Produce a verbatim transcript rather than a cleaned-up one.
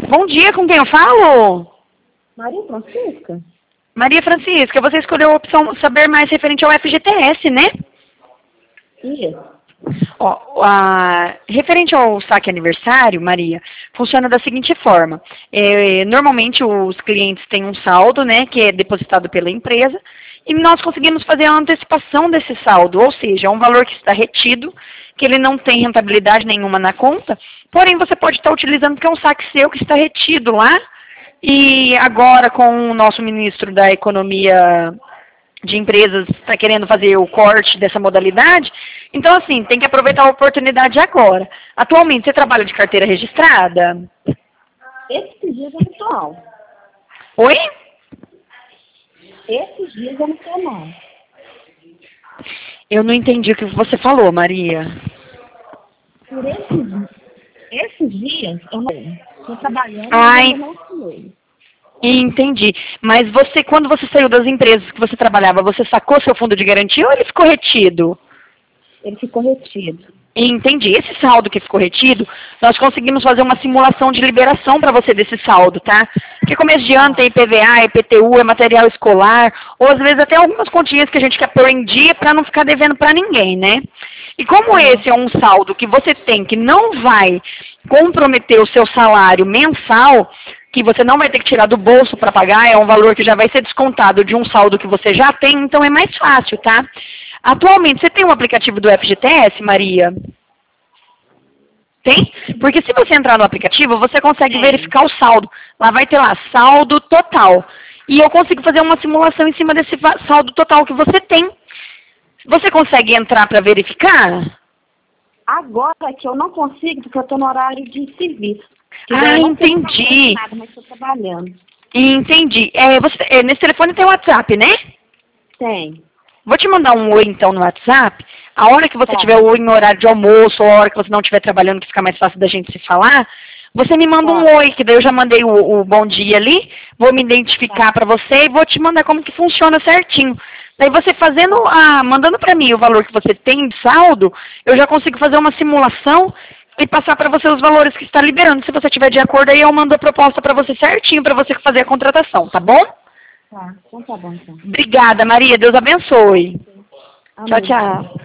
Bom dia, com quem eu falo? Maria Francisca? Maria Francisca, você escolheu a opção saber mais referente ao F G T S, né? Isso. Ó, a, referente ao saque aniversário, Maria, funciona da seguinte forma. É, normalmente os clientes têm um saldo, né, que é depositado pela empresa, e nós conseguimos fazer a antecipação desse saldo, ou seja, é um valor que está retido, que ele não tem rentabilidade nenhuma na conta, porém você pode estar utilizando porque é um saque seu que está retido lá, e agora com o nosso ministro da Economia de Empresas está querendo fazer o corte dessa modalidade, então assim, tem que aproveitar a oportunidade agora. Atualmente, você trabalha de carteira registrada? Esses dias eu não estou, não. Oi? Esses dias eu não estou, não. Eu não entendi o que você falou, Maria. Por esses, esses dias eu não estou trabalhando, Ai, mas eu não assinei. entendi. Mas você, quando você saiu das empresas que você trabalhava, você sacou seu fundo de garantia ou ele ficou retido? Ele ficou retido. Entendi. Esse saldo que ficou retido, nós conseguimos fazer uma simulação de liberação para você desse saldo, tá? Porque começo de ano tem I P V A, I P T U, é material escolar, ou às vezes até algumas continhas que a gente quer pôr em dia para não ficar devendo para ninguém, né? E como esse é um saldo que você tem que não vai comprometer o seu salário mensal, que você não vai ter que tirar do bolso para pagar, é um valor que já vai ser descontado de um saldo que você já tem, então é mais fácil, tá? Atualmente, você tem um aplicativo do F G T S, Maria? Tem? Porque se você entrar no aplicativo, você consegue Tem. verificar o saldo. Lá vai ter lá, saldo total. E eu consigo fazer uma simulação em cima desse saldo total que você tem. Você consegue entrar para verificar? Agora que eu não consigo, porque eu estou no horário de serviço. Ah, entendi. Nada, mas estou trabalhando. Entendi. É, você, é, nesse telefone tem WhatsApp, né? Tem. Vou te mandar um oi, então, no WhatsApp. A hora que você Tá. tiver o oi no horário de almoço, ou a hora que você não estiver trabalhando, que fica mais fácil da gente se falar, você me manda um Tá. oi, que daí eu já mandei o, o bom dia ali, vou me identificar para você e vou te mandar como que funciona certinho. Daí você fazendo, a, mandando para mim o valor que você tem de saldo, eu já consigo fazer uma simulação e passar para você os valores que está liberando. Se você tiver de acordo, aí eu mando a proposta para você certinho, para você fazer a contratação, tá bom? Tá, então tá bom, então. Obrigada, Maria. Deus abençoe. Amém. Tchau, tchau.